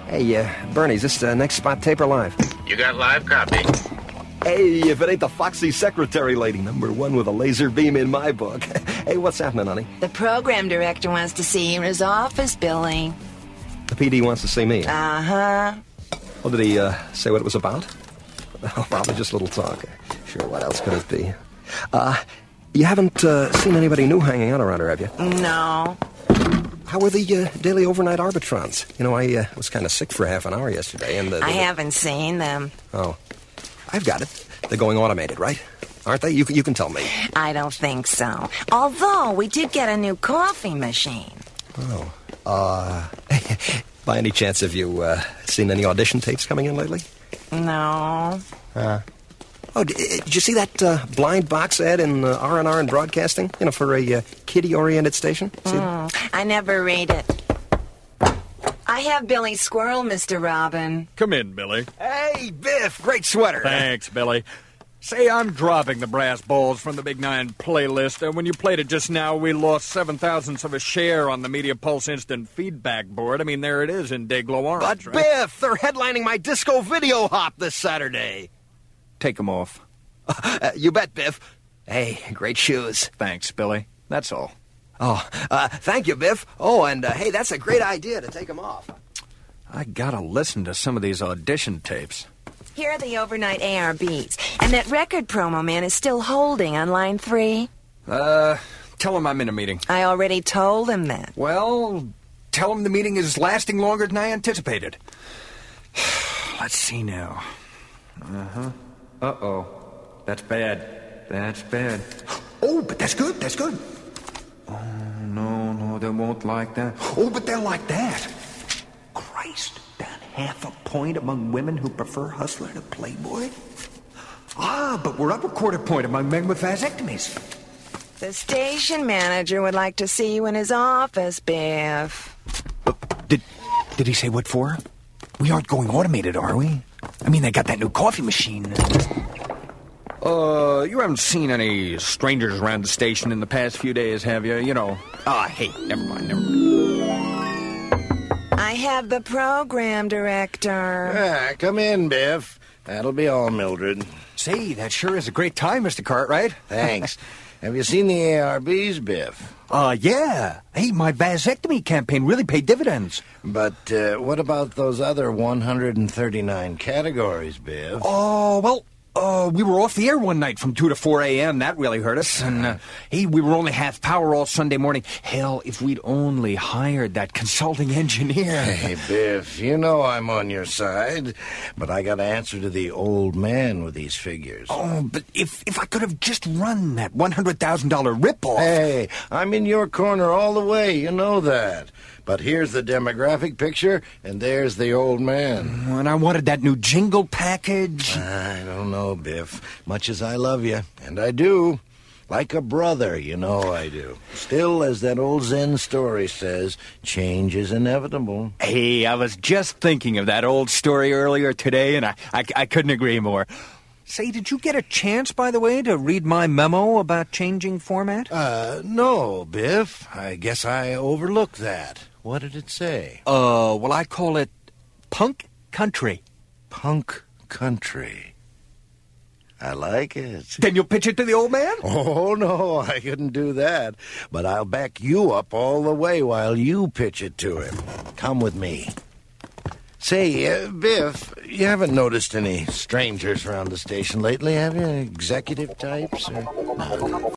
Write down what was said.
Hey, Bernie, is this Next Spot tape or live? You got live copy. Hey, if it ain't the foxy secretary lady, #1 with a laser beam in my book. Hey, what's happening, honey? The program director wants to see you in his office, Billy. The PD wants to see me. Uh-huh. Well, did he say what it was about? Oh, probably just a little talk. Sure, what else could it be? You haven't seen anybody new hanging out around her, have you? No. How were the daily overnight arbitrons? You know, I was kind of sick for half an hour yesterday, and I haven't seen them. Oh. I've got it. They're going automated, right? Aren't they? You can tell me. I don't think so. Although, we did get a new coffee machine. Oh. By any chance, have you seen any audition tapes coming in lately? No. Oh, did you see that blind box ad in R&R and Broadcasting? You know, for a kiddie-oriented station? See that? I never read it. I have Billy's squirrel, Mr. Robin. Come in, Billy. Hey, Biff, great sweater. Thanks, Billy. Say, I'm dropping the brass balls from the Big 9 playlist, and when you played it just now, we lost 7/1000ths of a share on the Media Pulse Instant Feedback Board. I mean, there it is in Dayglow Orange, But, right? Biff, they're headlining my disco video hop this Saturday. Take them off. You bet, Biff. Hey, great shoes. Thanks, Billy. That's all. Oh, thank you, Biff. Oh, and, hey, that's a great idea to take them off. I gotta listen to some of these audition tapes. Here are the overnight ARBs. And that record promo man is still holding on line 3. Tell him I'm in a meeting. I already told him that. Well, tell him the meeting is lasting longer than I anticipated. Let's see now. Uh-oh. That's bad. That's bad. Oh, but that's good. That's good. Oh, no, they won't like that. Oh, but they'll like that. Christ, down half a point among women who prefer Hustler to Playboy? But we're up a quarter point among men with vasectomies. The station manager would like to see you in his office, Biff. Did he say what for? We aren't going automated, are we? I mean, they got that new coffee machine. You haven't seen any strangers around the station in the past few days, have you? You know. Hey, never mind. I have the program director. Come in, Biff. That'll be all, Mildred. Say, that sure is a great time, Mr. Cartwright. Thanks. Have you seen the ARBs, Biff? Yeah. Hey, my vasectomy campaign really paid dividends. But what about those other 139 categories, Biff? Oh, well, we were off the air one night from 2 to 4 a.m. That really hurt us. And, hey, we were only half power all Sunday morning. Hell, if we'd only hired that consulting engineer. Hey, Biff, you know I'm on your side. But I got to answer to the old man with these figures. Oh, but if I could have just run that $100,000 ripoff. Hey, I'm in your corner all the way. You know that. But here's the demographic picture, and there's the old man. And I wanted that new jingle package. I don't know, Biff. Much as I love you, and I do. Like a brother, you know I do. Still, as that old Zen story says, change is inevitable. Hey, I was just thinking of that old story earlier today, and I couldn't agree more. Say, did you get a chance, by the way, to read my memo about changing format? No, Biff. I guess I overlooked that. What did it say? Well, I call it Punk Country. Punk Country. I like it. Then you'll pitch it to the old man? Oh, no, I couldn't do that. But I'll back you up all the way while you pitch it to him. Come with me. Say, Biff, you haven't noticed any strangers around the station lately, have you? Executive types? Or...